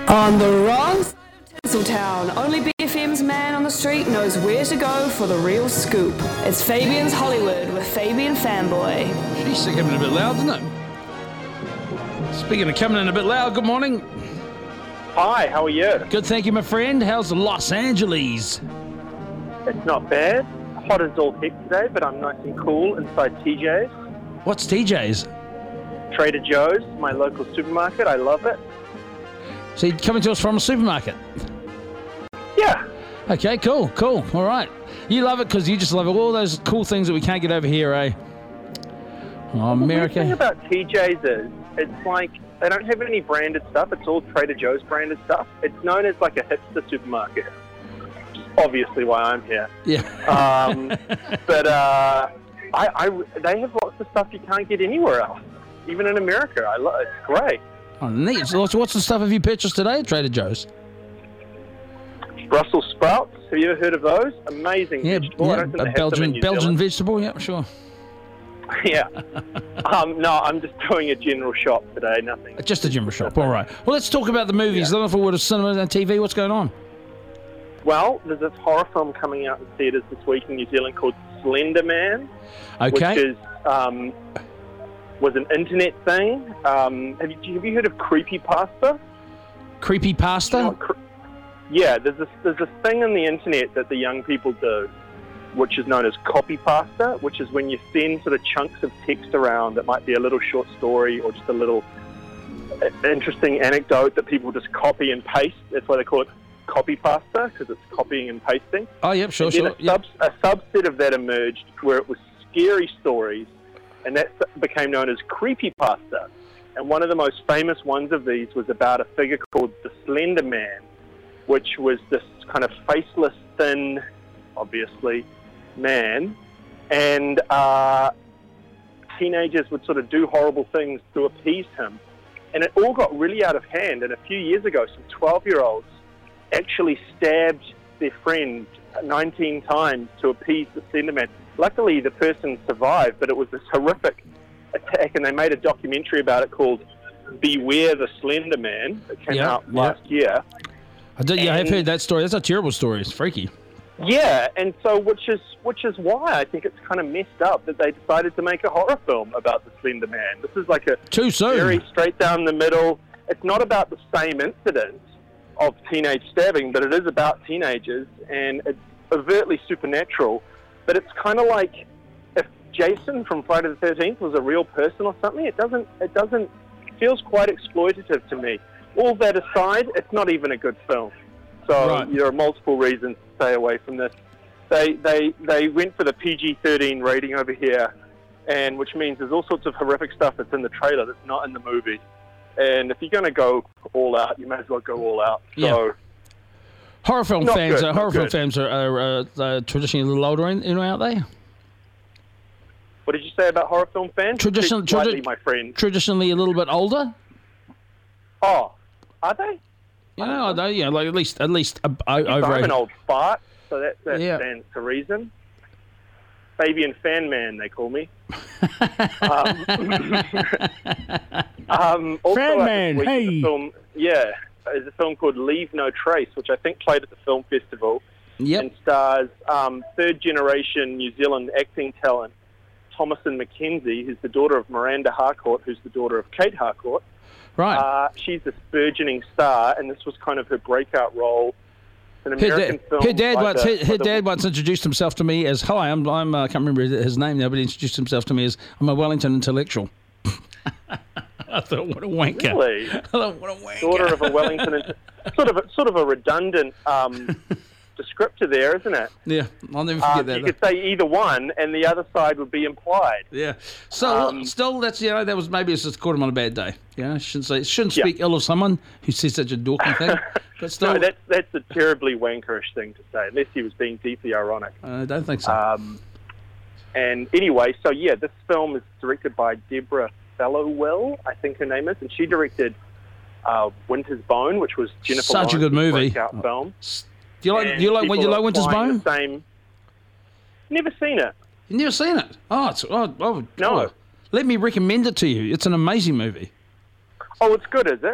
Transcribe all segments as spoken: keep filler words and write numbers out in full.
On the wrong side of Tinseltown, only B F M's man on the street knows where to go for the real scoop. It's Fabian's Hollywood with Fabian Fanboy. She's coming in a bit loud, isn't it? Speaking of coming in a bit loud, good morning. Hi, how are you? Good, thank you, my friend. How's Los Angeles? It's not bad. Hot as all heck today, but I'm nice and cool inside T J's. What's T J's? Trader Joe's, my local supermarket. I love it. So you're coming to us from a supermarket? Yeah. Okay, cool, cool. All right. You love it because you just love it. All those cool things that we can't get over here, eh? Oh, America. The thing about T J's is, it's like they don't have any branded stuff. It's all Trader Joe's branded stuff. It's known as like a hipster supermarket. Obviously why I'm here. Yeah. Um, but uh, I, I, they have lots of stuff you can't get anywhere else, even in America. I love, it's great. Oh, neat. So what's, what's the stuff have you purchased today at Trader Joe's? Brussels sprouts. Have you ever heard of those? Amazing Yeah, vegetable. I yeah don't think they a have them in Belgian, New Belgian Zealand. vegetable, yeah, sure. Yeah. um, no, I'm just doing a general shop today, nothing. Just a general shop, all right. Well, let's talk about the movies. Yeah. Looking forward to cinema and T V. What's going on? Well, there's this horror film coming out in theatres this week in New Zealand called Slender Man, Okay. which is um, was an internet thing. Um, have you have you heard of creepypasta? Creepy pasta? You know what cre- yeah, there's this there's this thing on the internet that the young people do, which is known as copypasta, which is when you send sort of chunks of text around that might be a little short story or just a little uh, interesting anecdote that people just copy and paste. That's why they call it copypasta, because it's copying and pasting. Oh, yep, sure, And then sure. a, Yep. sub, a subset of that emerged where it was scary stories, and that became known as creepypasta. And one of the most famous ones of these was about a figure called the Slender Man, which was this kind of faceless, thin, obviously, man, and uh, teenagers would sort of do horrible things to appease him. And it all got really out of hand, and a few years ago, some twelve-year-olds actually stabbed their friend nineteen times to appease the Slender Man. Luckily, the person survived, but it was this horrific attack, and they made a documentary about it called Beware the Slender Man. It came Yeah, out yeah. last year. I did, yeah, I've and- heard that story. That's a terrible story. It's freaky. Yeah, and so which is which is why I think it's kind of messed up that they decided to make a horror film about the Slender Man. This is like a Too soon. very straight down the middle. It's not about the same incident of teenage stabbing, but it is about teenagers, and it's overtly supernatural. But it's kind of like if Jason from Friday the thirteenth was a real person or something. It doesn't. It doesn't. It feels quite exploitative to me. All that aside, it's not even a good film. So Right. there are multiple reasons to stay away from this. They they they went for the P G thirteen rating over here, and which means there's all sorts of horrific stuff that's in the trailer that's not in the movie. And if you're going to go all out, you may as well go all out. So Yeah. Horror film Not fans, good, uh, not horror film good. fans are, are uh, uh, traditionally a little older, in, you know, aren't they? what did you say about horror film fans? Tradition- Speak lightly, tradi- my friend. Traditionally a little bit older. Oh, are they? You know, I don't, you know, like at least at least uh, o- over. I'm an a- old fart, so that, that Yeah. stands to reason. Fabian Fan Man, they call me. um, um, also, Fan like Man, this week, hey. there's a film, yeah, there's a film called Leave No Trace, which I think played at the film festival, Yep. and stars um, third-generation New Zealand acting talent Thomasin McKenzie, who's the daughter of Miranda Harcourt, who's the daughter of Kate Harcourt. Right. Uh, she's this burgeoning star, and this was kind of her breakout role. It's an her, American da- film. her dad by once the- her, her by the- dad once introduced himself to me as hi. I'm I'm uh, I can't remember his name now, but he introduced himself to me as I'm a Wellington intellectual. I thought, what a wanker! Really? I thought, what a wanker! Daughter of a Wellington, int- sort of a, sort of a redundant um, descriptor there, isn't it? Yeah, I'll never forget Um, that. you could say either one, and the other side would be implied. Yeah. So Um, still, that's you know that was maybe it's just caught him on a bad day. You know, shouldn't say shouldn't Yeah. speak ill of someone who says such a dorky thing. But still, No, that's that's a terribly wankerish thing to say, unless he was being deeply ironic. I don't think so. Um, and anyway, so yeah, this film is directed by Deborah Fallowell, I think her name is, and she directed uh, Winter's Bone, which was Jennifer Such a good Lawrence's movie. breakout film. do you like And do you like when people you are like Winter's applying Bone? the Same. Never seen it. You've never seen it? Oh, it's oh, oh No. oh. Let me recommend it to you. It's an amazing movie. Oh, it's good, is it?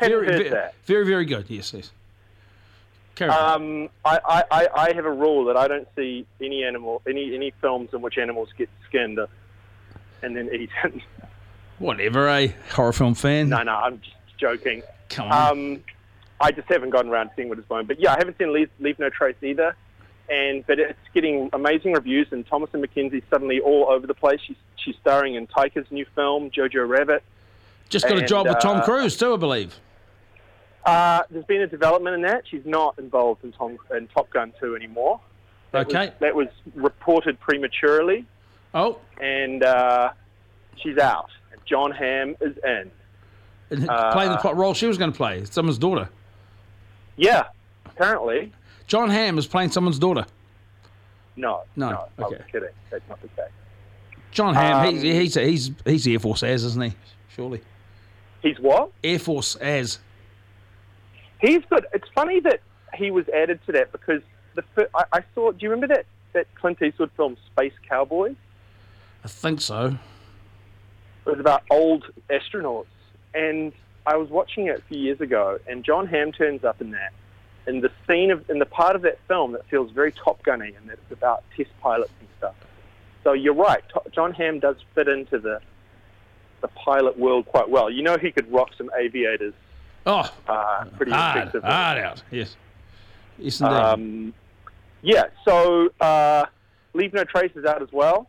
Hadn't very, heard very, that. very, very good. Yes, yes. Carry on. Um, I, I, I, I have a rule that I don't see any animal, any any films in which animals get skinned and then eaten. Whatever, eh? Horror film fan. no, no, I'm just joking. Come on. Um, I just haven't gotten around to seeing what it's going. But yeah, I haven't seen Leave, Leave No Trace either. And but it's getting amazing reviews. And Thomasin McKenzie's suddenly all over the place. She's she's starring in Taika's new film, Jojo Rabbit. Just got a and, job with Tom uh, Cruise too, I believe. Uh, there's been a development in that. She's not involved in Tom in Top Gun two anymore. That Okay. Was, that was reported prematurely, Oh, and uh, she's out. John Hamm is in. and Uh, playing the plot role she was going to play, someone's daughter. Yeah, apparently. John Hamm is playing someone's daughter. No, No, no, I was okay. kidding. That's not the case. John Hamm, Um, he's, he's he's he's Air Force as, isn't he? Surely. He's what? Air Force as. He's good. It's funny that he was added to that because the fir- I, I saw. Do you remember that, that Clint Eastwood film Space Cowboy? I think so. It was about old astronauts, and I was watching it a few years ago, and John Hamm turns up in that, in the scene of in the part of that film that feels very Top Gunny, and that it's about test pilots and stuff. So you're right. To- John Hamm does fit into the the pilot world quite well. You know, he could rock some aviators Oh, uh, pretty hard, effectively. hard out. Yes. Yes, indeed. Um, yeah, so uh, Leave No Trace is out as well,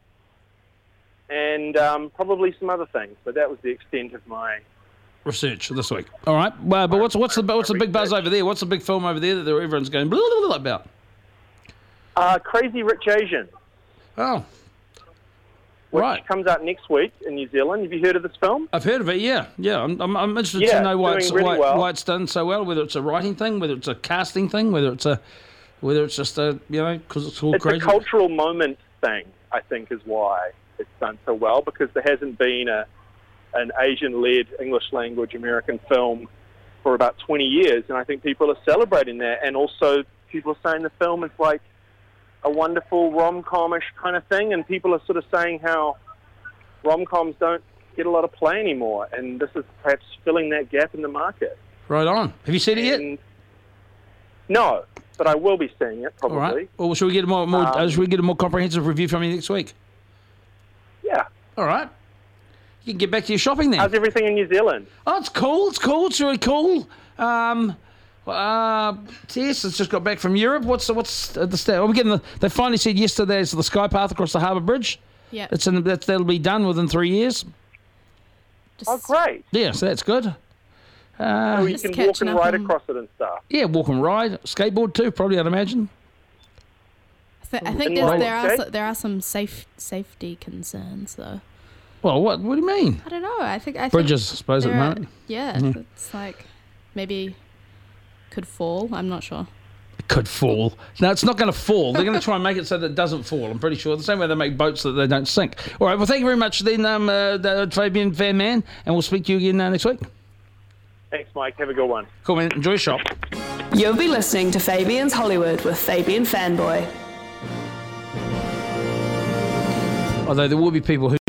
and um, probably some other things. But that was the extent of my. Research this week. All right. Well, but what's what's the what's the big buzz over there? What's the big film over there that everyone's going blah, blah, blah about? Uh, Crazy Rich Asians, Oh, which right. comes out next week in New Zealand. Have you heard of this film? I've heard of it. Yeah, yeah. I'm I'm, I'm interested Yeah, to know why doing it's really why, well. why it's done so well. Whether it's a writing thing, whether it's a casting thing, whether it's a whether it's just a you know because it's all It's crazy. a cultural moment thing, I think, is why it's done so well, because there hasn't been a an Asian-led English language American film for about twenty years, and I think people are celebrating that. And also, people are saying the film is like a wonderful rom-com-ish kind of thing, and people are sort of saying how rom-coms don't get a lot of play anymore, and this is perhaps filling that gap in the market. Right on. Have you seen it yet? And no, but I will be seeing it All probably. right. Well, should we get a more, more Um, uh, should we get a more comprehensive review from you next week? Yeah. All right. You can get back to your shopping then. How's everything in New Zealand? Oh, it's cool. It's cool. It's really cool. Um, uh, Tess has just got back from Europe. What's the, what's the stat? We're getting the. They finally said yesterday it's the Sky Path across the Harbour Bridge. Yeah. It's in, that's, that'll be done within three years. Just, Oh, great. Yeah, so that's good. Uh, So you Just can walk catching and up ride on- across it and stuff. yeah, walk and ride, skateboard too. Probably, I'd imagine. I, th- I think In there's, what there are way? so, there are some safe safety concerns though. Well, what? What do you mean? I don't know. I think I think Bridges, I suppose, at the there are- moment. Yeah, Mhm. it's like maybe could fall. I'm not sure. It could fall. No, it's not going to fall. They're going to try and make it so that it doesn't fall. I'm pretty sure. The same way they make boats so that they don't sink. All right. Well, thank you very much, then, um, uh, the Fabian Fan Man, and we'll speak to you again uh, next week. Thanks, Mike. Have a good one. Cool, man. Enjoy your shop. You'll be listening to Fabian's Hollywood with Fabian Fanboy. Although there will be people who